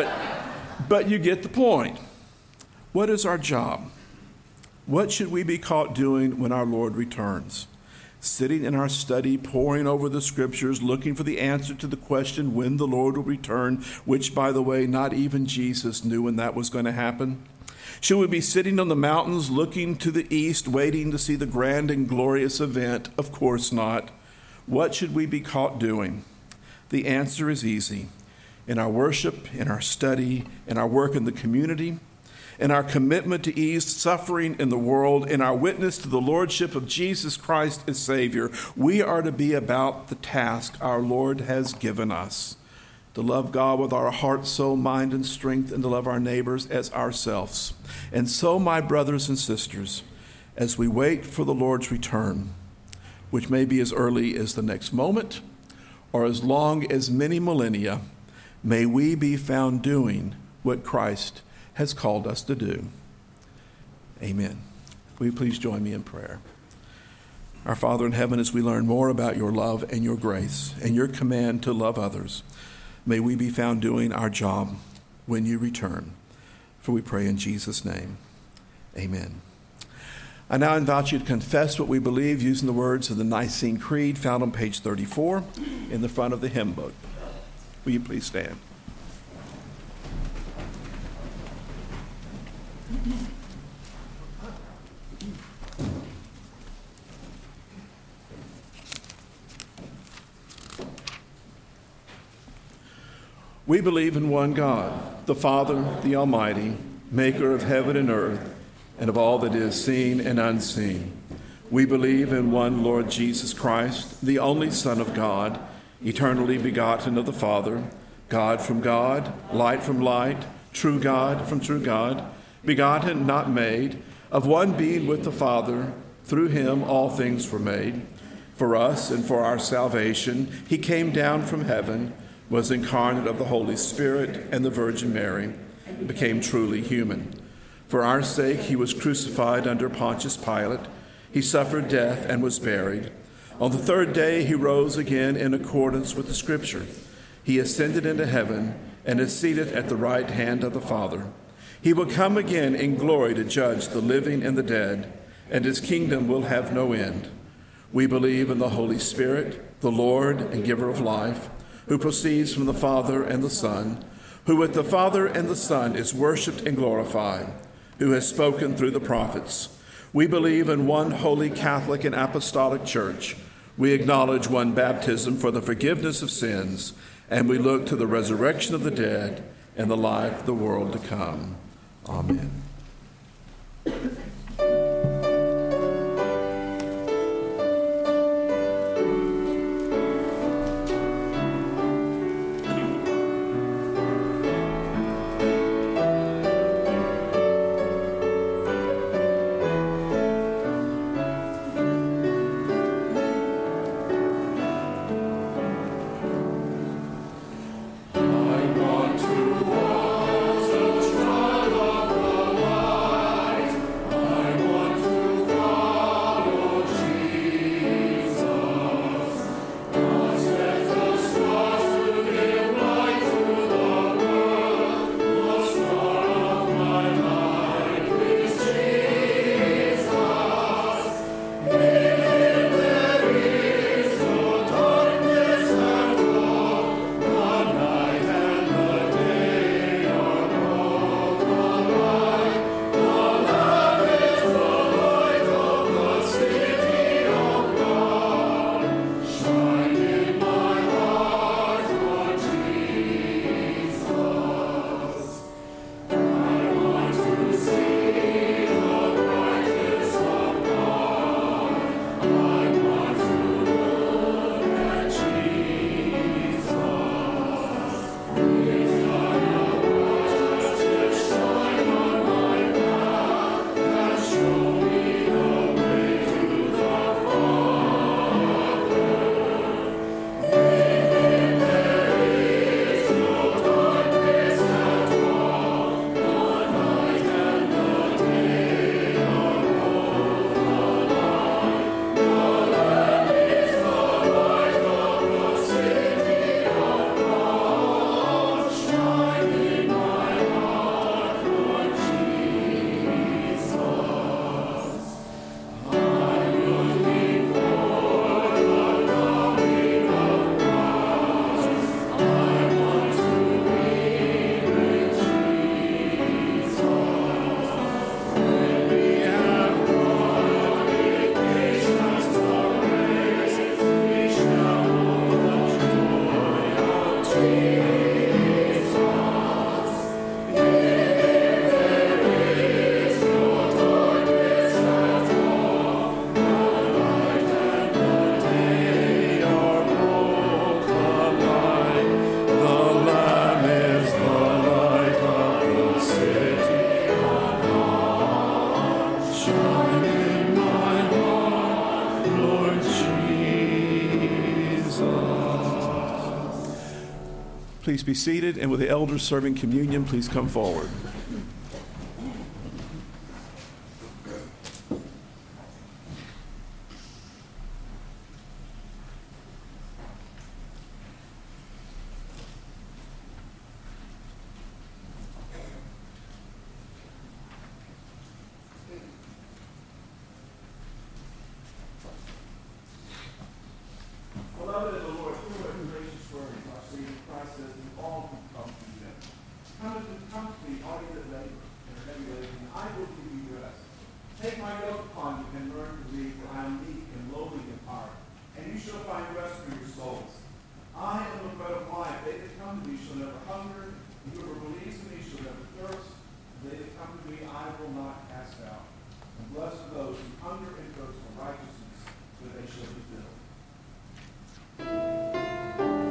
Speaker 2: But you get the point. What is our job? What should we be caught doing when our Lord returns? Sitting in our study, poring over the scriptures, looking for the answer to the question when the Lord will return, which, by the way, not even Jesus knew when that was going to happen? Should we be sitting on the mountains, looking to the east, waiting to see the grand and glorious event? Of course not. What should we be caught doing? The answer is easy. In our worship, in our study, in our work in the community, in our commitment to ease suffering in the world, in our witness to the Lordship of Jesus Christ as Savior, we are to be about the task our Lord has given us, to love God with our heart, soul, mind, and strength, and to love our neighbors as ourselves. And so, my brothers and sisters, as we wait for the Lord's return, which may be as early as the next moment or as long as many millennia, may we be found doing what Christ has called us to do. Amen. Will you please join me in prayer? Our Father in heaven, as we learn more about your love and your grace and your command to love others, may we be found doing our job when you return. For we pray in Jesus' name. Amen. I now invite you to confess what we believe using the words of the Nicene Creed found on page 34 in the front of the hymn book. Will you please stand? We believe in one God, the Father, the Almighty, maker of heaven and earth, and of all that is seen and unseen. We believe in one Lord Jesus Christ, the only Son of God, eternally begotten of the Father, God from God, light from light, true God from true God, begotten, not made, of one being with the Father. Through him all things were made. For us and for our salvation, he came down from heaven, was incarnate of the Holy Spirit and the Virgin Mary, and became truly human. For our sake, he was crucified under Pontius Pilate. He suffered death and was buried. On the third day, he rose again in accordance with the Scripture. He ascended into heaven and is seated at the right hand of the Father. He will come again in glory to judge the living and the dead, and his kingdom will have no end. We believe in the Holy Spirit, the Lord and giver of life, who proceeds from the Father and the Son, who with the Father and the Son is worshipped and glorified, who has spoken through the prophets. We believe in one holy Catholic and Apostolic Church. We acknowledge one baptism for the forgiveness of sins, and we look to the resurrection of the dead and the life of the world to come. Amen. Please be seated, and with the elders serving communion, please come forward.
Speaker 3: Beloved in the Lord, through the gracious word, our Savior Christ says, we all can come to him. Come to me, all you that labor and are heavy laden, and I will give you rest. Take my yoke upon you and learn from me, for I am meek and lowly in heart, and you shall find rest for your souls. I am the bread of life. They that come to me shall never hunger, and whoever believes in me shall never thirst. And they that come to me I will not cast out. And blessed are those who hunger and thirst for righteousness, for they shall be filled.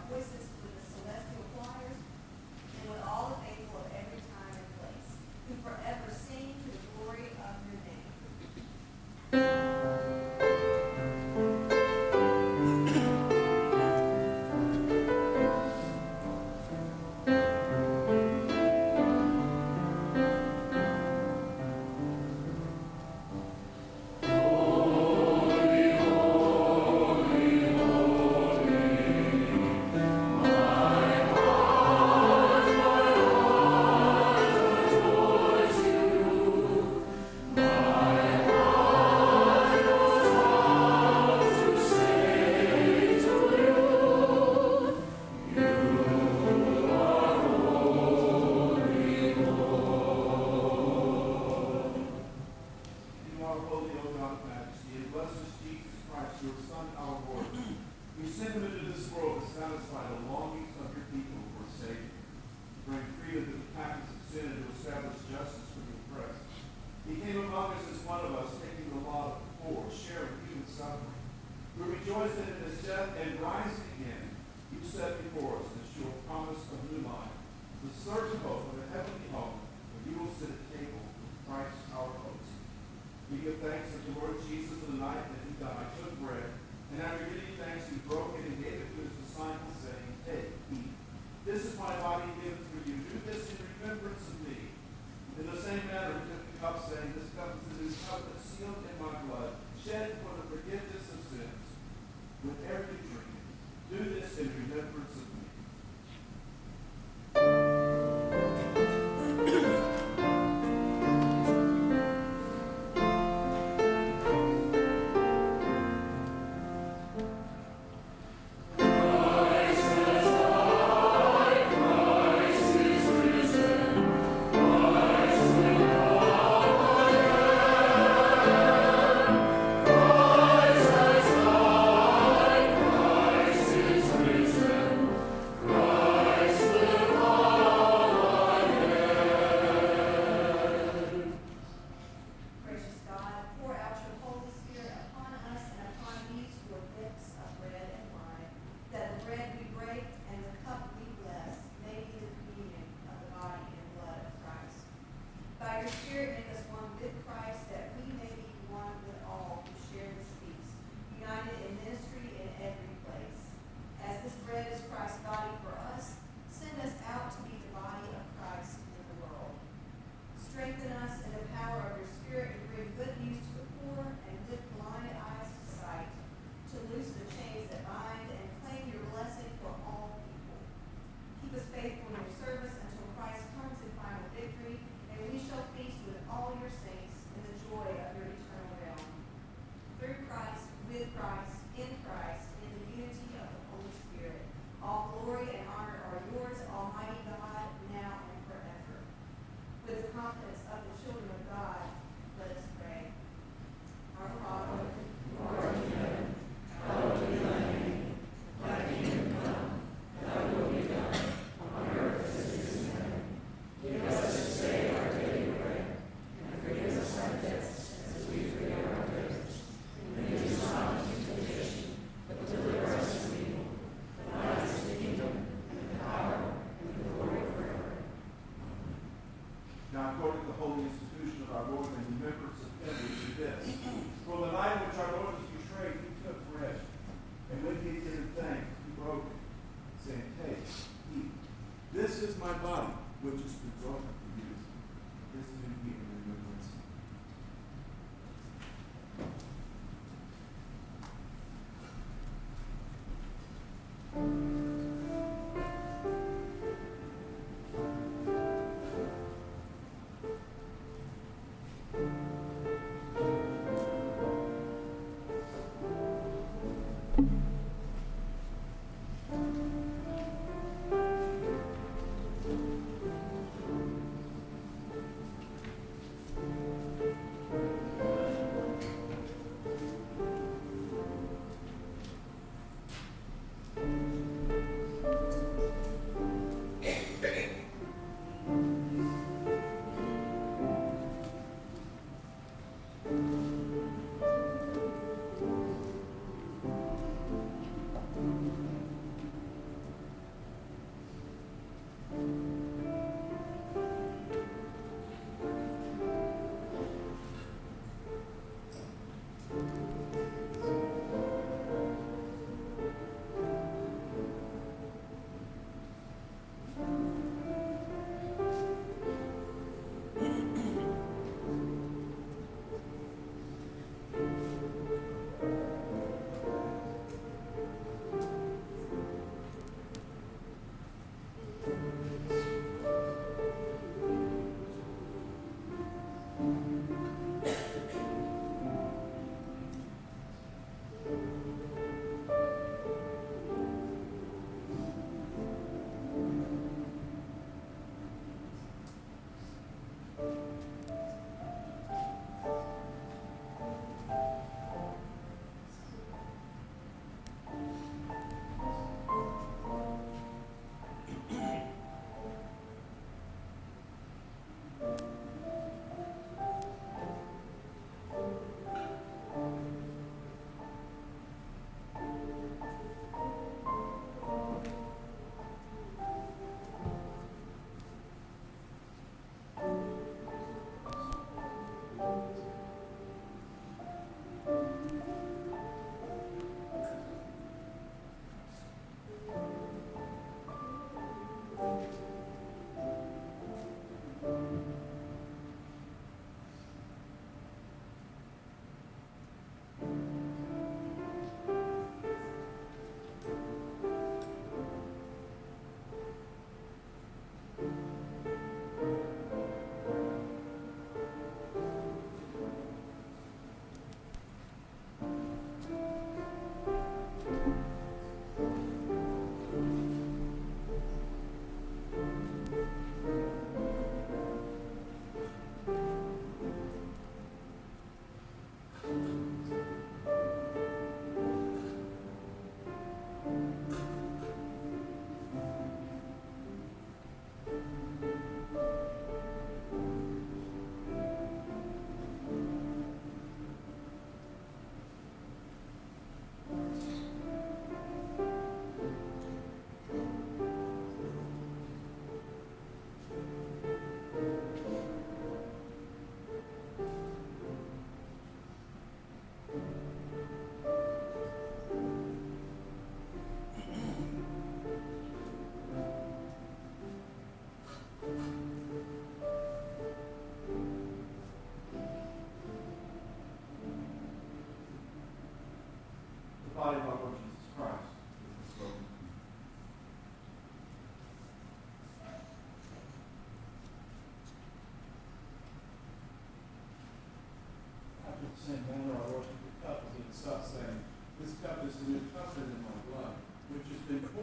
Speaker 1: voices with the celestial choirs and with all the faithful of every time and place, who forever sing to the glory of your name.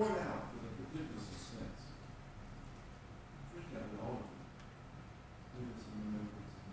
Speaker 2: out for the forgiveness of sins. We can have it all. Do this in remembrance of me.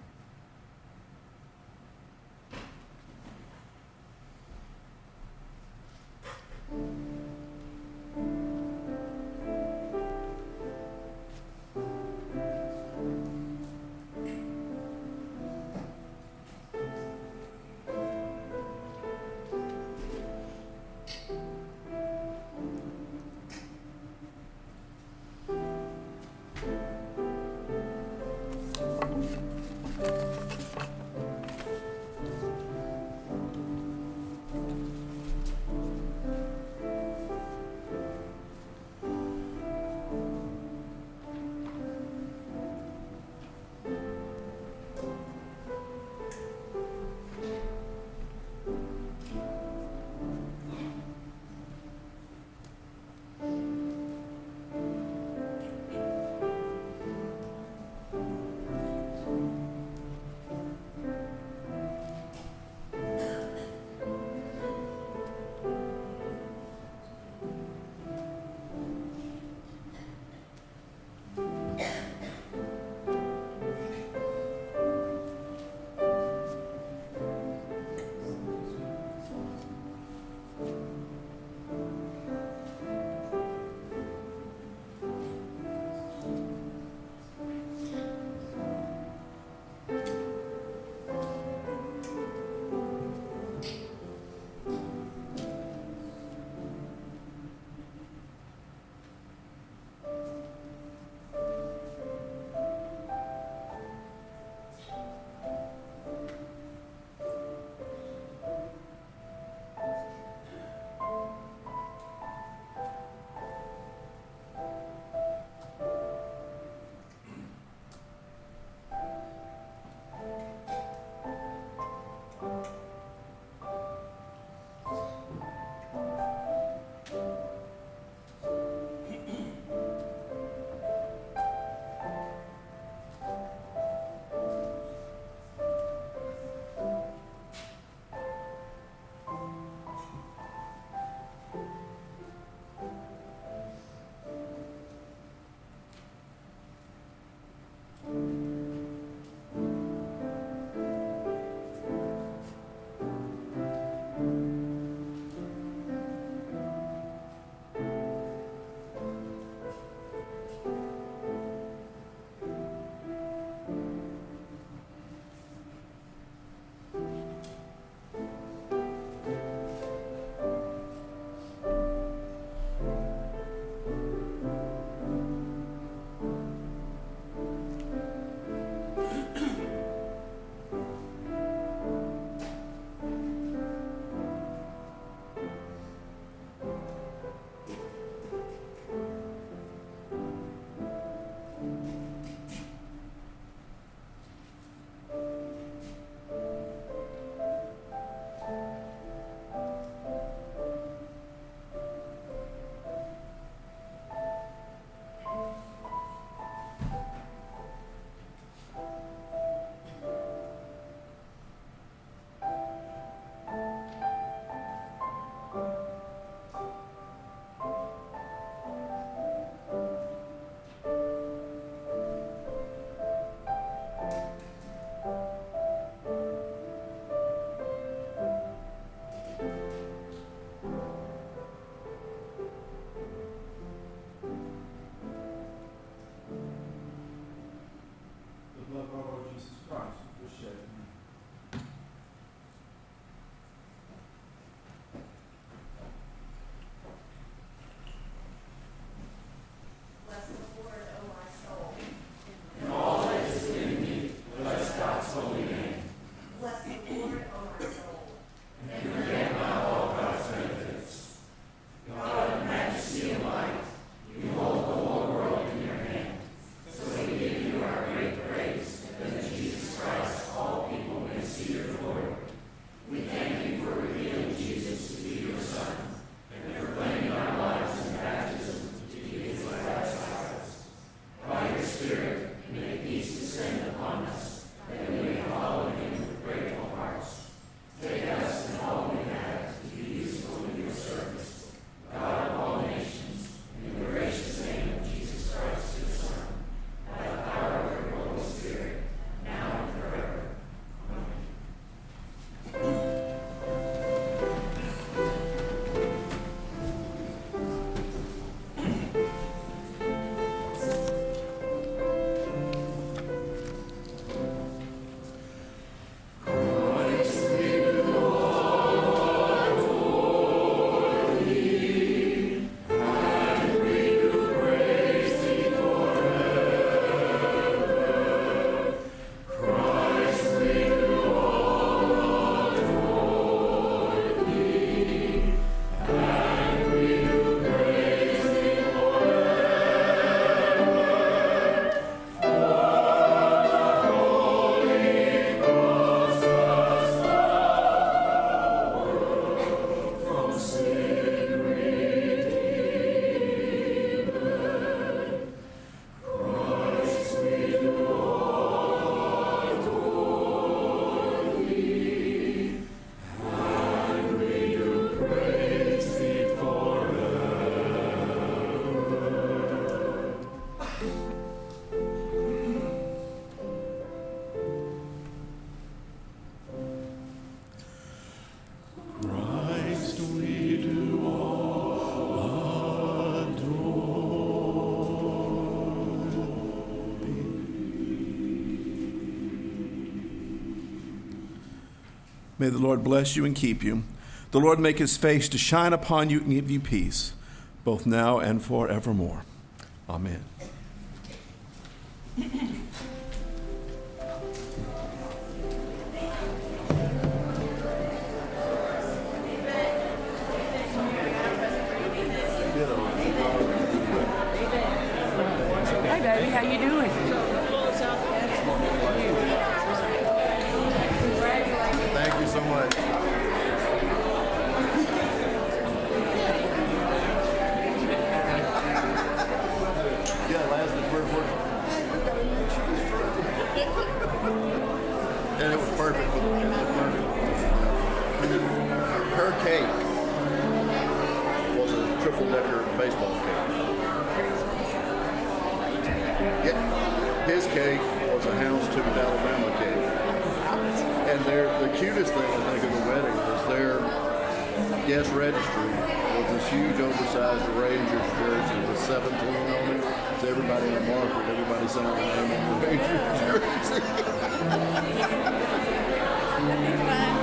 Speaker 2: May the Lord bless you and keep you. The Lord make his face to shine upon you and give you peace, both now and forevermore. Amen.
Speaker 9: Hey, baby, how you doing?
Speaker 3: Thank you so much. Yeah, last is very important. And it was perfect. Her cake was a triple-decker baseball cake. Yeah, his cake was a houndstooth Alabama cake. And the cutest thing, I think, of the wedding was their guest registry was this huge, oversized Rangers jersey with 17 on it. So everybody in Market, everybody signed their name on the Rangers jersey.